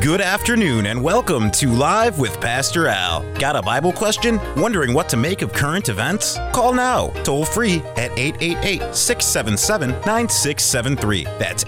Good afternoon and welcome to Live with Pastor Al. Got a Bible question? Wondering what to make of current events? Call now, toll free at 888-677-9673. That's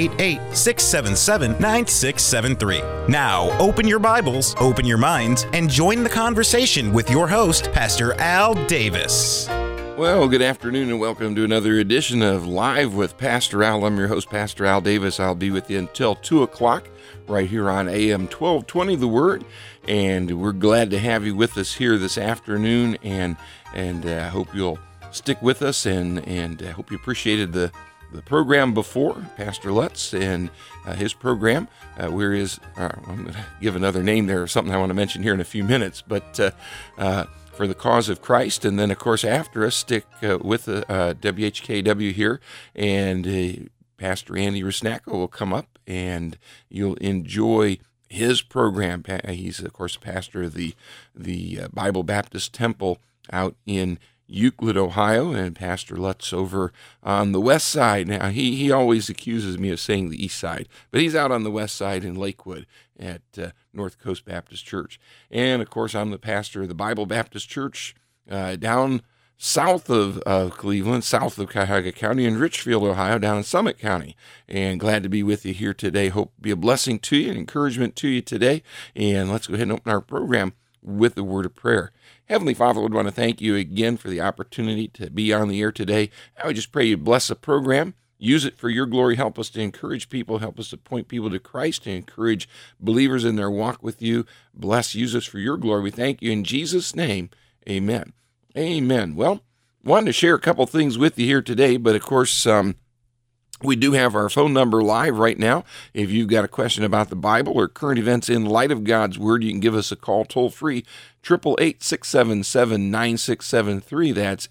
888-677-9673. Now, open your Bibles, open your minds, and join the conversation with your host, Pastor Al Davis. Well, good afternoon and welcome to another edition of Live with Pastor Al. I'm your host, Pastor Al Davis. I'll be with you until 2 o'clock right here on AM 1220 The Word, and we're glad to have you with us here this afternoon, and I hope you'll stick with us, and I hope you appreciated the program before, Pastor Lutz and his program. I'm going to give another name there, something I want to mention here in a few minutes, but for the cause of Christ. And then, of course, after us, stick with WHKW here, and Pastor Andy Rusnacko will come up, and you'll enjoy his program. He's, of course, pastor of the Bible Baptist Temple out in Euclid, Ohio, and Pastor Lutz over on the west side. Now, he always accuses me of saying the east side, but he's out on the west side in Lakewood at North Coast Baptist Church. And, of course, I'm the pastor of the Bible Baptist Church down south of Cleveland, south of Cuyahoga County, in Richfield, Ohio, down in Summit County. And glad to be with you here today. Hope to be a blessing to you, an encouragement to you today. And let's go ahead and open our program with the word of prayer. Heavenly Father, I would want to thank you again for the opportunity to be on the air today. I would just pray you bless the program. Use it for your glory. Help us to encourage people. Help us to point people to Christ, to encourage believers in their walk with you. Use us for your glory. We thank you in Jesus' name. Amen. Amen. Well, wanted to share a couple things with you here today, but of course, we do have our phone number live right now. If you've got a question about the Bible or current events in light of God's Word, you can give us a call toll free, 888-677-9673. That's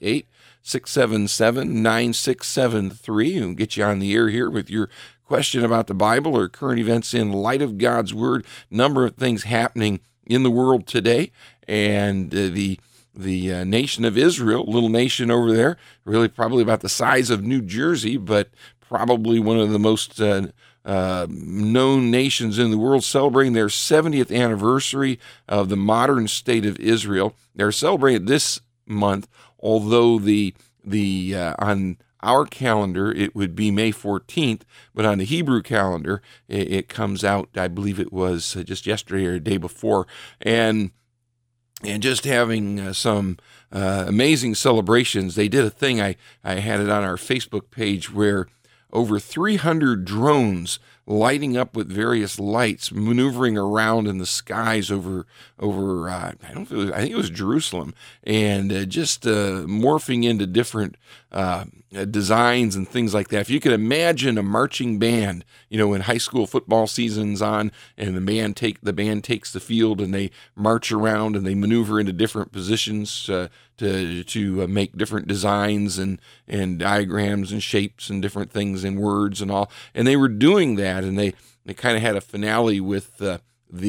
888-677-9673. And get you on the air here with your question about the Bible or current events in light of God's Word. Number of things happening in the world today, and the nation of Israel, little nation over there, really probably about the size of New Jersey, but probably one of the most known nations in the world, celebrating their 70th anniversary of the modern state of Israel. They're celebrating this month, although on our calendar it would be May 14th, but on the Hebrew calendar it comes out, I believe it was just yesterday or the day before, and just having some amazing celebrations. They did a thing, I had it on our Facebook page, where over 300 drones lighting up with various lights, maneuvering around in the skies over I think it was Jerusalem, and just morphing into different designs and things like that. If you could imagine a marching band, when high school football season's on, and the band takes the field, and they march around and they maneuver into different positions to make different designs and diagrams and shapes and different things and words and all. And they were doing that, and they kind of had a finale with the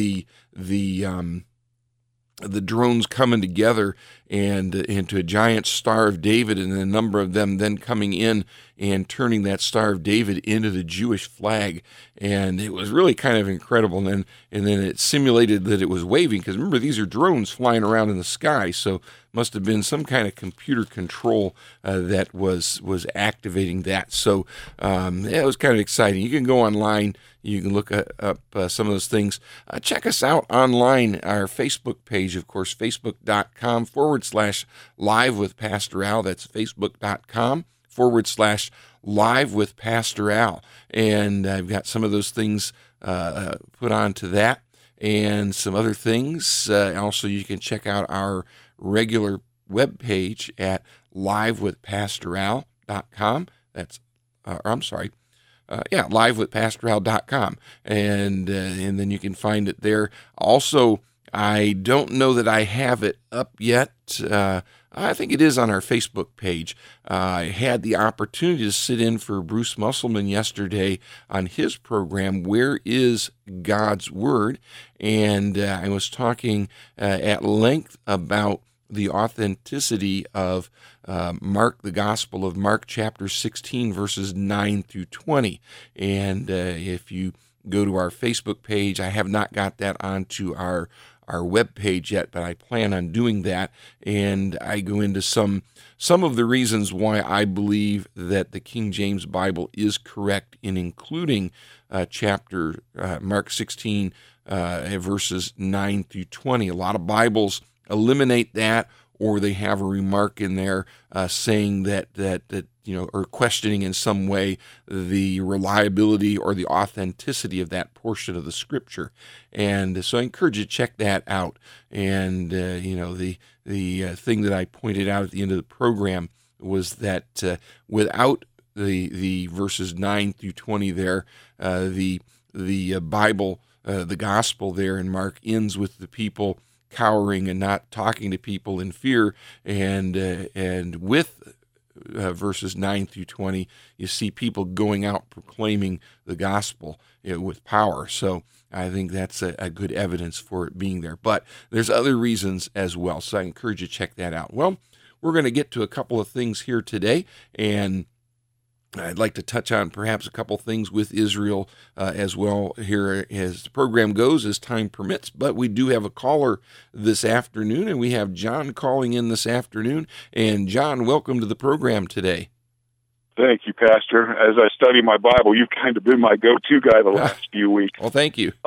drones coming together and into a giant Star of David, and a number of them then coming in and turning that Star of David into the Jewish flag. And it was really kind of incredible. And then it simulated that it was waving, because remember, these are drones flying around in the sky, so must have been some kind of computer control that was activating that. So it was kind of exciting. You can go online. You can look up some of those things. Check us out online, our Facebook page, of course, facebook.com/live with Pastor Al. That's facebook.com/live with Pastor Al. And I've got some of those things put onto that, and some other things. Also, you can check out our regular web page at livewithpastoral.com. That's, livewithpastoral.com. And then you can find it there. Also, I don't know that I have it up yet. I think it is on our Facebook page. I had the opportunity to sit in for Bruce Musselman yesterday on his program, Where is God's Word? And I was talking at length about the authenticity of Mark, the Gospel of Mark, chapter 16, verses 9 through 20. And if you go to our Facebook page. I have not got that onto our web page yet, but I plan on doing that. And I go into some of the reasons why I believe that the King James Bible is correct in including Mark 16, verses 9 through 20. A lot of Bibles eliminate that, or they have a remark in there saying that or questioning in some way the reliability or the authenticity of that portion of the Scripture. And so I encourage you to check that out. And the thing that I pointed out at the end of the program was that without the verses 9 through 20 there, the Bible, the gospel there in Mark ends with the people cowering and not talking to people in fear, and with verses 9 through 20, you see people going out proclaiming the gospel with power. So I think that's a good evidence for it being there. But there's other reasons as well, so I encourage you to check that out. Well, we're going to get to a couple of things here today, and I'd like to touch on perhaps a couple things with Israel as well here as the program goes, as time permits. But we do have a caller this afternoon, and we have John calling in this afternoon. And John, welcome to the program today. Thank you, Pastor. As I study my Bible, you've kind of been my go-to guy the last few weeks. Well, thank you.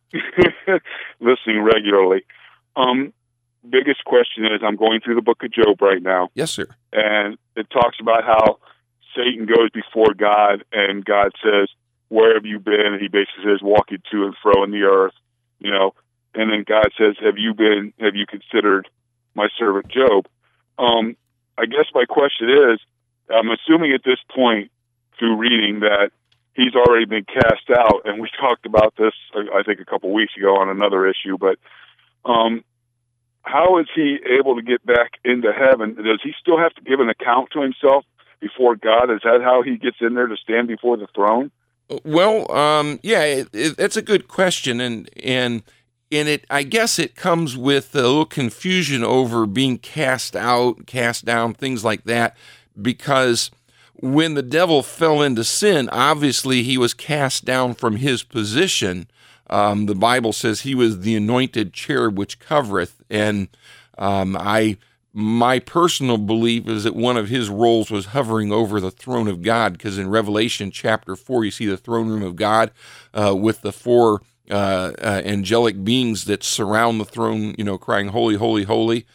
Listening regularly. Biggest question is, I'm going through the book of Job right now. Yes, sir. And it talks about how Satan goes before God, and God says, "Where have you been?" And he basically says, "Walking to and fro in the earth," And then God says, Have you considered my servant Job?" I guess my question is, I'm assuming at this point through reading that he's already been cast out, and we talked about this, I think, a couple weeks ago on another issue. But how is he able to get back into heaven? Does he still have to give an account to himself before God? Is that how he gets in there to stand before the throne? Well, that's a good question, and it, I guess it comes with a little confusion over being cast out, cast down, things like that, because when the devil fell into sin, obviously he was cast down from his position. The Bible says he was the anointed cherub which covereth, and my personal belief is that one of his roles was hovering over the throne of God, because in Revelation chapter 4, you see the throne room of God with the four angelic beings that surround the throne, crying, "Holy, holy, holy."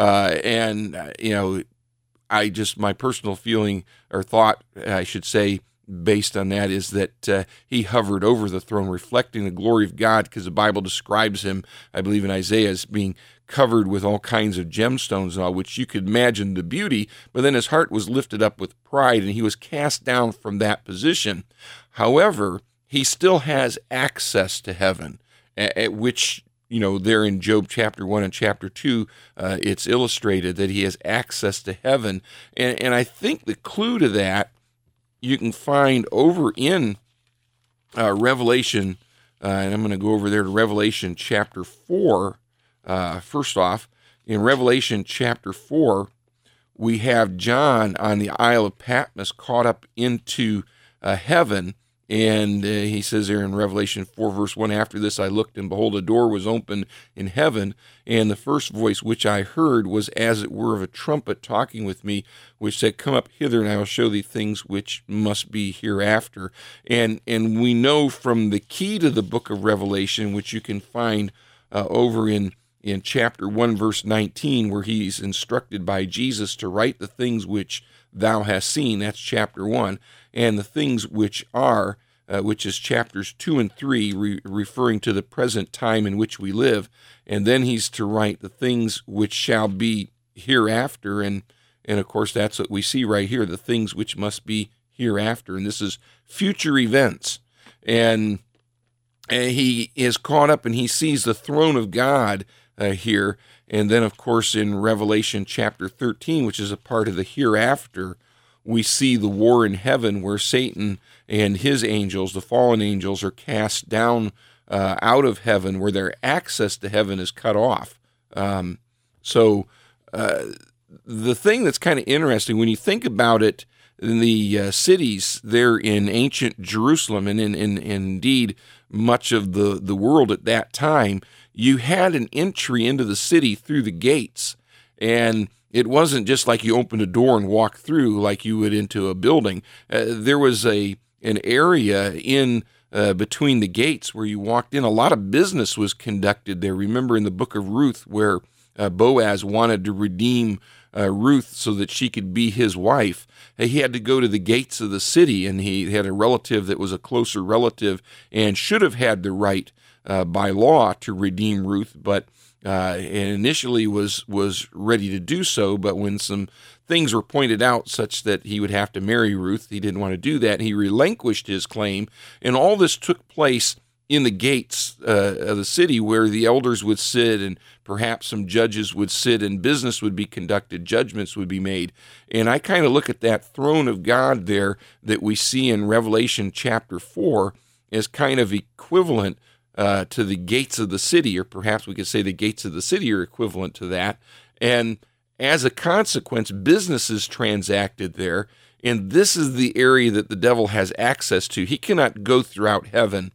My personal feeling or thought, I should say, based on that, is that he hovered over the throne, reflecting the glory of God, because the Bible describes him, I believe in Isaiah, as being covered with all kinds of gemstones and all, which you could imagine the beauty, but then his heart was lifted up with pride, and he was cast down from that position. However, he still has access to heaven, at which, there in Job chapter 1 and chapter 2, it's illustrated that he has access to heaven. And I think the clue to that you can find over in Revelation, and I'm going to go over there to Revelation chapter 4. First off, in Revelation chapter 4, we have John on the Isle of Patmos caught up into heaven, and he says there in Revelation 4, verse 1, "After this I looked, and behold, a door was opened in heaven, and the first voice which I heard was as it were of a trumpet talking with me, which said, Come up hither, and I will show thee things which must be hereafter." And we know from the key to the book of Revelation, which you can find over in chapter 1, verse 19, where he's instructed by Jesus to write the things which thou hast seen. That's chapter 1. And the things which are, which is chapters 2 and 3, referring to the present time in which we live. And then he's to write the things which shall be hereafter. And of course, that's what we see right here, the things which must be hereafter. And this is future events. And he is caught up, and he sees the throne of God here. And then, of course, in Revelation chapter 13, which is a part of the hereafter, we see the war in heaven where Satan and his angels, the fallen angels, are cast down out of heaven, where their access to heaven is cut off. So the thing that's kind of interesting, when you think about it, the cities there in ancient Jerusalem and indeed much of the world at that time, you had an entry into the city through the gates. And it wasn't just like you opened a door and walked through like you would into a building. There was an area in between the gates where you walked in. A lot of business was conducted there. Remember in the book of Ruth where Boaz wanted to redeem Ruth so that she could be his wife. He had to go to the gates of the city, and he had a relative that was a closer relative and should have had the right by law to redeem Ruth, but initially was ready to do so. But when some things were pointed out such that he would have to marry Ruth, he didn't want to do that. He relinquished his claim, and all this took place in the gates of the city where the elders would sit and perhaps some judges would sit and business would be conducted, judgments would be made. And I kind of look at that throne of God there that we see in Revelation chapter 4 as kind of equivalent to the gates of the city, or perhaps we could say the gates of the city are equivalent to that. And as a consequence, business is transacted there, and this is the area that the devil has access to. He cannot go throughout heaven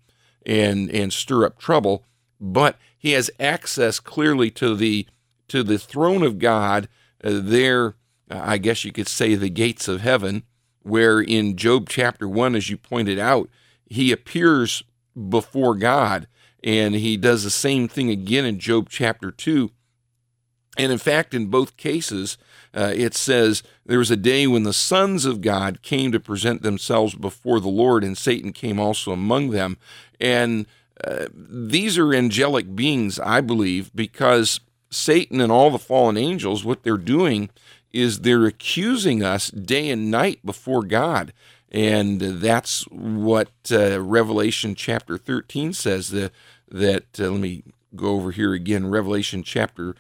and stir up trouble, but he has access clearly to the throne of God there. I guess you could say the gates of heaven, where in Job chapter 1, as you pointed out, he appears before God, and he does the same thing again in Job chapter 2. And in fact, in both cases, it says, there was a day when the sons of God came to present themselves before the Lord, and Satan came also among them. And these are angelic beings, I believe, because Satan and all the fallen angels, what they're doing is they're accusing us day and night before God. And that's what Revelation chapter 13 says, that let me go over here again, Revelation chapter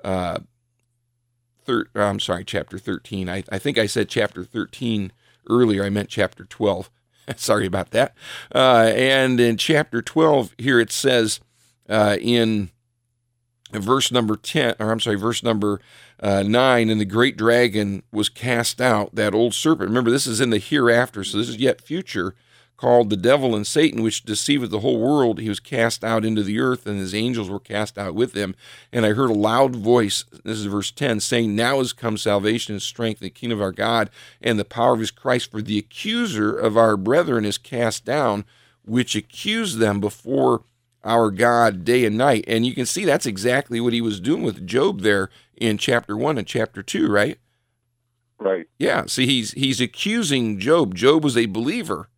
chapter 13. I think I said chapter 13 earlier. I meant chapter 12. Sorry about that. And in chapter 12 here it says in verse number 9, and the great dragon was cast out, that old serpent. Remember, this is in the hereafter, so this is yet future, called the devil and Satan, which deceiveth the whole world. He was cast out into the earth, and his angels were cast out with him. And I heard a loud voice, this is verse 10, saying, now is come salvation and strength, and the kingdom of our God, and the power of his Christ. For the accuser of our brethren is cast down, which accused them before our God day and night. And you can see that's exactly what he was doing with Job there in chapter 1 and chapter 2, right? Right. Yeah, see, he's accusing Job. Job was a believer.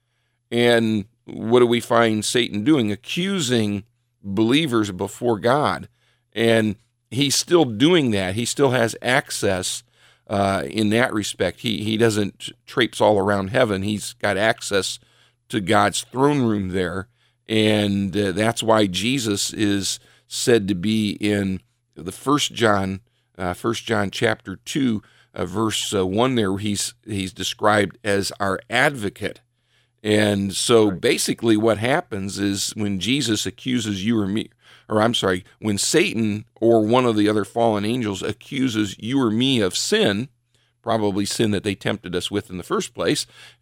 And what do we find Satan doing? Accusing believers before God. And he's still doing that. He still has access in that respect. He doesn't traipse all around heaven. He's got access to God's throne room there. And that's why Jesus is said to be in the 1 John chapter 2, verse 1 there, where he's described as our advocate. And so basically what happens is when Jesus accuses you or me, when Satan or one of the other fallen angels accuses you or me of sin, probably sin that they tempted us with in the first place,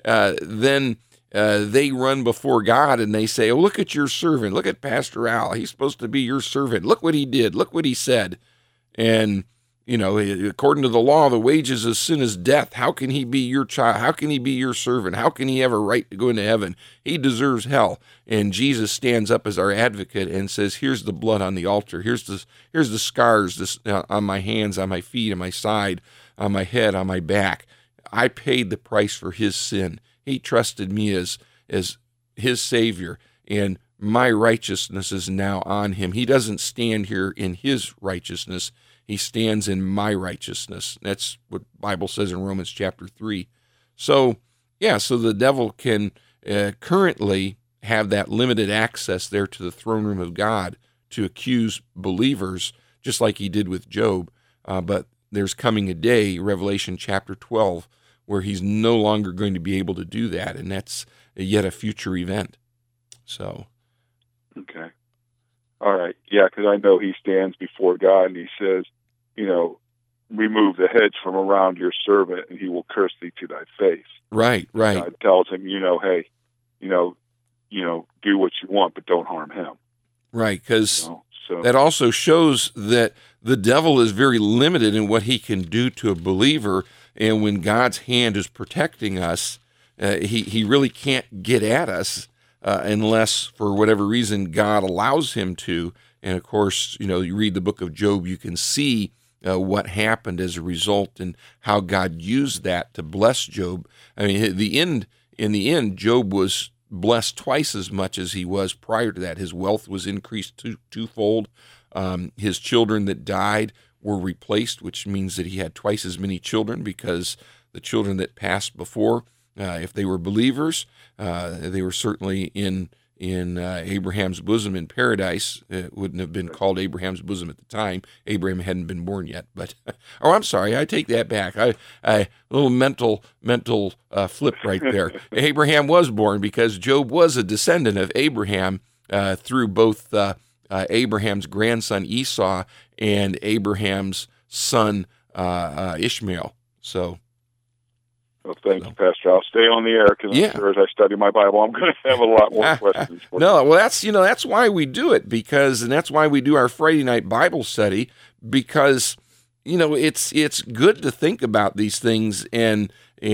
then they run before God and they say, oh, look at your servant. Look at Pastor Al. He's supposed to be your servant. Look what he did. Look what he said. And you know, according to the law, the wages of sin is death. How can he be your child? How can he be your servant? How can he have a right to go into heaven? He deserves hell. And Jesus stands up as our advocate and says, here's the blood on the altar. Here's the scars on my hands, on my feet, on my side, on my head, on my back. I paid the price for his sin. He trusted me as his Savior, and my righteousness is now on him. He doesn't stand here in his righteousness. He stands in my righteousness. That's what the Bible says in Romans chapter 3. So, so the devil can currently have that limited access there to the throne room of God to accuse believers, just like he did with Job. But there's coming a day, Revelation chapter 12, where he's no longer going to be able to do that, and that's yet a future event. So. Okay. All right. Yeah, because I know he stands before God and he says, you know, remove the hedge from around your servant, and he will curse thee to thy face. Right. God tells him, hey, do what you want, but don't harm him. Right, because that also shows that the devil is very limited in what he can do to a believer, and when God's hand is protecting us, he really can't get at us unless, for whatever reason, God allows him to. And, of course, you read the book of Job, you can see what happened as a result and how God used that to bless Job. I mean, in the end, Job was blessed twice as much as he was prior to that. His wealth was increased twofold. His children that died were replaced, which means that he had twice as many children, because the children that passed before, if they were believers, they were certainly in Abraham's bosom in paradise. It wouldn't have been called Abraham's bosom at the time. Abraham hadn't been born yet. But I'm sorry, I take that back. A little mental flip right there. Abraham was born because Job was a descendant of Abraham through both Abraham's grandson Esau and Abraham's son Ishmael. So. Well, thank you, Pastor. I'll stay on the air because I'm sure as I study my Bible, I'm going to have a lot more questions. No, well, that's why we do it, and that's why we do our Friday night Bible study, because it's good to think about these things, and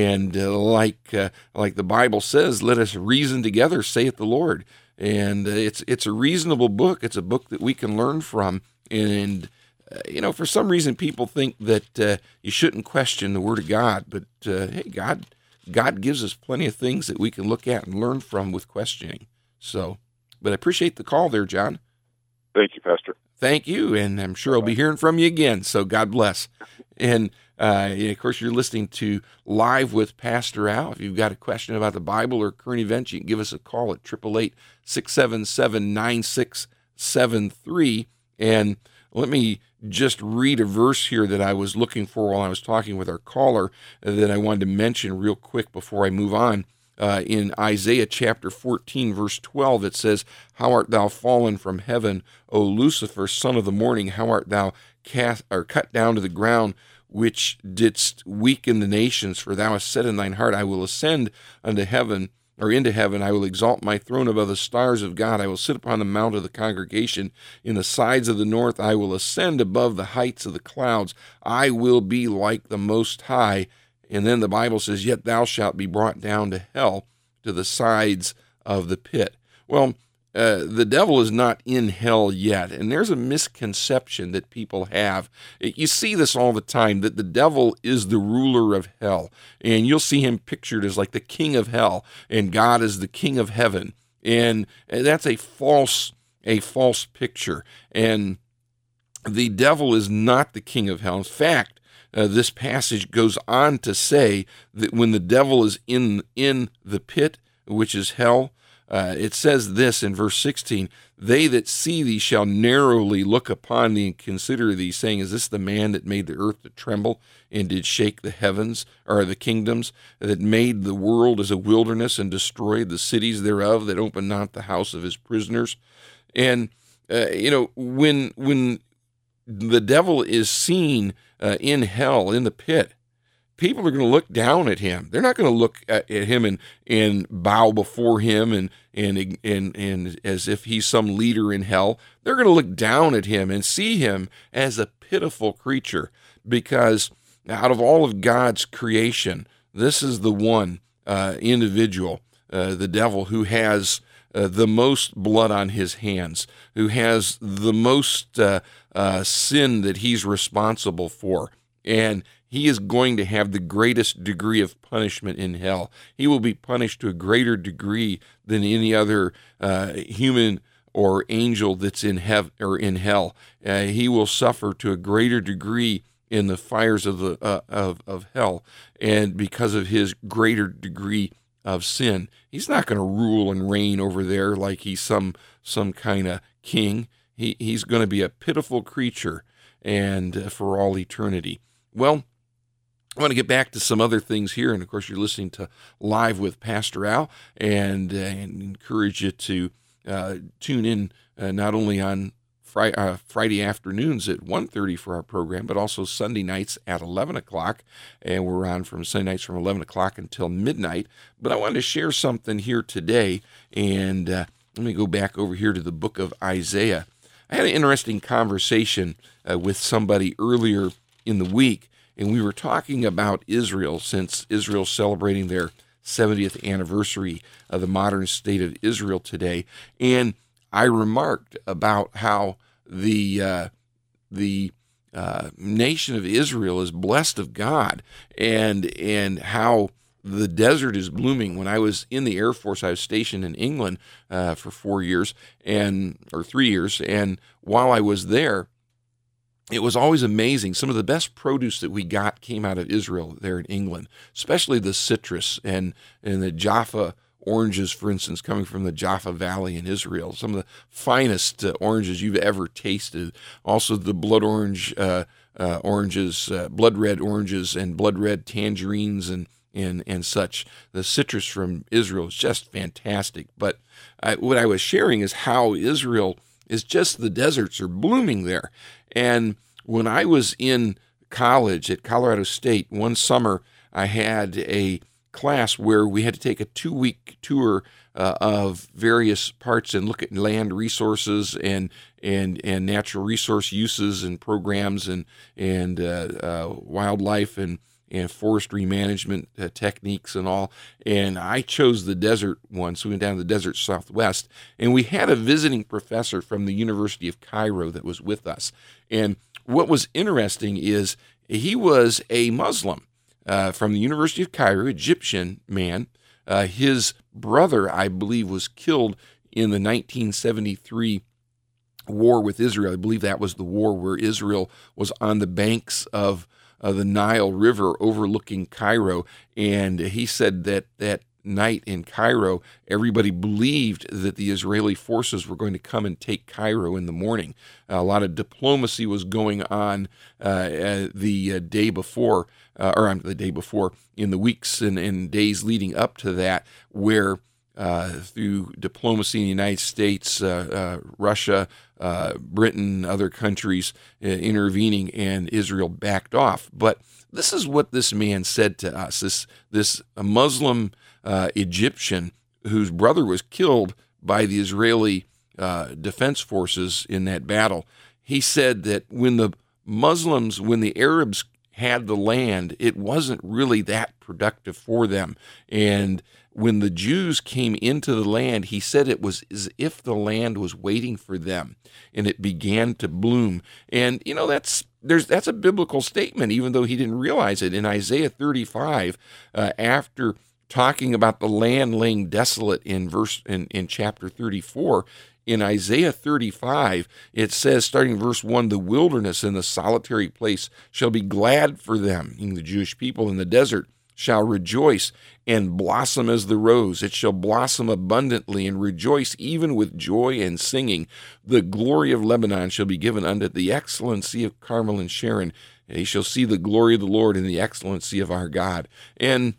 like the Bible says, let us reason together, saith the Lord. And it's a reasonable book. It's a book that we can learn from, and for some reason, people think that you shouldn't question the Word of God, but hey, God gives us plenty of things that we can look at and learn from with questioning. So, but I appreciate the call there, John. Thank you, Pastor. Thank you, and I'm sure I'll be hearing from you again, so God bless. And, of course, you're listening to Live with Pastor Al. If you've got a question about the Bible or current events, you can give us a call at 888-677-9673, and let me just read a verse here that I was looking for while I was talking with our caller that I wanted to mention real quick before I move on. In Isaiah chapter 14, verse 12, it says, "How art thou fallen from heaven, O Lucifer, son of the morning? How art thou cut down to the ground, which didst weaken the nations? For thou hast said in thine heart, I will ascend unto heaven, or into heaven. I will exalt my throne above the stars of God. I will sit upon the mount of the congregation in the sides of the north. I will ascend above the heights of the clouds. I will be like the Most High." And then the Bible says, "Yet thou shalt be brought down to hell, to the sides of the pit." Well, the devil is not in hell yet, and there's a misconception that people have. You see this all the time, that the devil is the ruler of hell, and you'll see him pictured as like the king of hell, and God is the king of heaven, and that's a false picture, and the devil is not the king of hell. In fact, this passage goes on to say that when the devil is in the pit, which is hell, it says this in verse 16, "They that see thee shall narrowly look upon thee and consider thee, saying, Is this the man that made the earth to tremble and did shake the heavens, or the kingdoms, that made the world as a wilderness and destroyed the cities thereof, that opened not the house of his prisoners?" And, when the devil is seen in hell, in the pit, people are going to look down at him. They're not going to look at him and bow before him and as if he's some leader in hell. They're going to look down at him and see him as a pitiful creature, because out of all of God's creation, this is the one individual, the devil, who has the most blood on his hands, who has the most sin that he's responsible for. And he is going to have the greatest degree of punishment in hell. He will be punished to a greater degree than any other human or angel that's in heaven or in hell. He will suffer to a greater degree in the fires of of hell, and because of his greater degree of sin, he's not going to rule and reign over there like he's some kind of king. He's going to be a pitiful creature, and for all eternity. Well, I want to get back to some other things here, and of course you're listening to Live with Pastor Al, and encourage you to tune in not only on Friday afternoons at 1:30 for our program, but also Sunday nights at 11 o'clock. And we're on from Sunday nights from 11 o'clock until midnight. But I wanted to share something here today. And let me go back over here to the book of Isaiah. I had an interesting conversation with somebody earlier in the week, and we were talking about Israel, since Israel's celebrating their 70th anniversary of the modern state of Israel today. And I remarked about how the nation of Israel is blessed of God, and how the desert is blooming. When I was in the Air Force, I was stationed in England for 4 years, or 3 years, and while I was there, it was always amazing. Some of the best produce that we got came out of Israel there in England, especially the citrus and the Jaffa oranges, for instance, coming from the Jaffa Valley in Israel. Some of the finest oranges you've ever tasted. Also the blood orange oranges, blood red oranges, and blood red tangerines and such. The citrus from Israel is just fantastic. But what I was sharing is how Israel is just, the deserts are blooming there. And when I was in college at Colorado State, one summer I had a class where we had to take a 2-week tour of various parts and look at land resources and natural resource uses and programs and wildlife and forestry management techniques and all. And I chose the desert one, so we went down to the desert Southwest, and we had a visiting professor from the University of Cairo that was with us. And what was interesting is he was a Muslim from the University of Cairo, Egyptian man. His brother, I believe, was killed in the 1973 war with Israel. I believe that was the war where Israel was on the banks of the Nile River overlooking Cairo. And he said that that night in Cairo, everybody believed that the Israeli forces were going to come and take Cairo in the morning. A lot of diplomacy was going on the day before, in the weeks and days leading up to that, where through diplomacy in the United States, Russia, Britain, other countries intervening, and Israel backed off. But this is what this man said to us, this Muslim Egyptian whose brother was killed by the Israeli defense forces in that battle. He said that when the Arabs had the land, it wasn't really that productive for them. And when the Jews came into the land, he said it was as if the land was waiting for them, and it began to bloom. And, you know, that's a biblical statement, even though he didn't realize it. In Isaiah 35, after talking about the land laying desolate in chapter 34, in Isaiah 35, it says, starting in verse 1, the wilderness and the solitary place shall be glad for them, meaning the Jewish people, in the desert shall rejoice and blossom as the rose. It shall blossom abundantly and rejoice even with joy and singing. The glory of Lebanon shall be given unto the excellency of Carmel and Sharon. And he shall see the glory of the Lord and the excellency of our God. And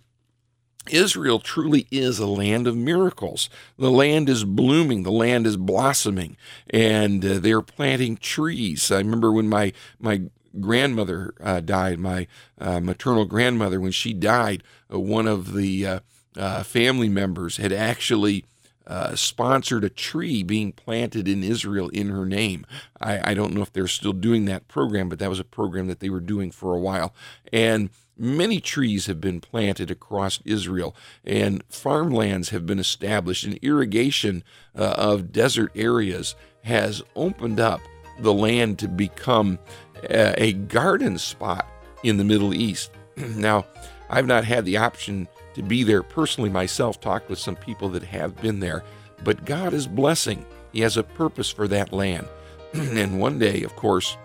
Israel truly is a land of miracles. The land is blooming, the land is blossoming, and they're planting trees. I remember when my grandmother died, my maternal grandmother, when she died, one of the family members had actually sponsored a tree being planted in Israel in her name. I don't know if they're still doing that program, but that was a program that they were doing for a while. And many trees have been planted across Israel, and farmlands have been established, and irrigation of desert areas has opened up the land to become a garden spot in the Middle East. Now, I've not had the option to be there personally myself, talked with some people that have been there, but God is blessing. He has a purpose for that land. And one day, of course,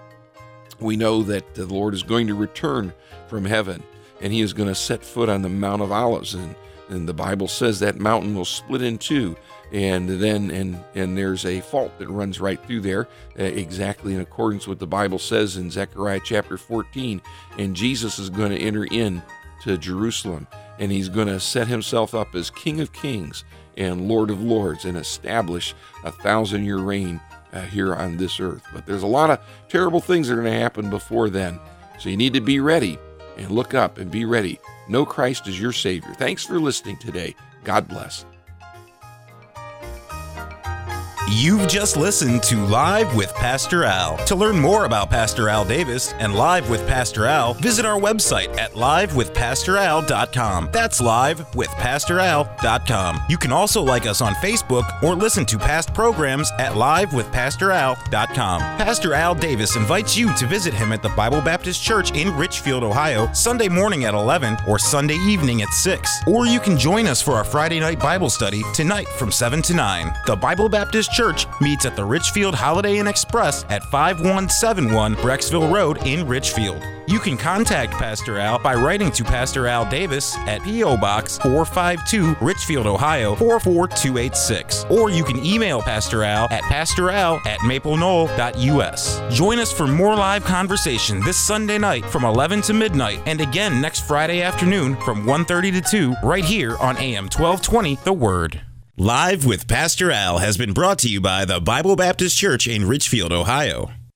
we know that the Lord is going to return from heaven, and he is going to set foot on the Mount of Olives, and the Bible says that mountain will split in two, and there's a fault that runs right through there, exactly in accordance with the Bible says in Zechariah chapter 14, and Jesus is going to enter in to Jerusalem, and he's going to set himself up as King of Kings and Lord of Lords and establish a 1,000-year reign here on this earth. But there's a lot of terrible things that are going to happen before then. So you need to be ready and look up and be ready. Know Christ as your Savior. Thanks for listening today. God bless. You've just listened to Live with Pastor Al. To learn more about Pastor Al Davis and Live with Pastor Al, visit our website at livewithpastoral.com. That's livewithpastoral.com. You can also like us on Facebook or listen to past programs at livewithpastoral.com. Pastor Al Davis invites you to visit him at the Bible Baptist Church in Richfield, Ohio, Sunday morning at 11 or Sunday evening at 6. Or you can join us for our Friday night Bible study tonight from 7 to 9. The Bible Baptist Church meets at the Richfield Holiday Inn Express at 5171 Brecksville Road in Richfield. You can contact Pastor Al by writing to Pastor Al Davis at P.O. Box 452, Richfield, Ohio 44286. Or you can email Pastor Al at pastoral@mapleknoll.us. Join us for more live conversation this Sunday night from 11 to midnight and again next Friday afternoon from 1:30 to 2 right here on AM 1220 The Word. Live with Pastor Al has been brought to you by the Bible Baptist Church in Richfield, Ohio.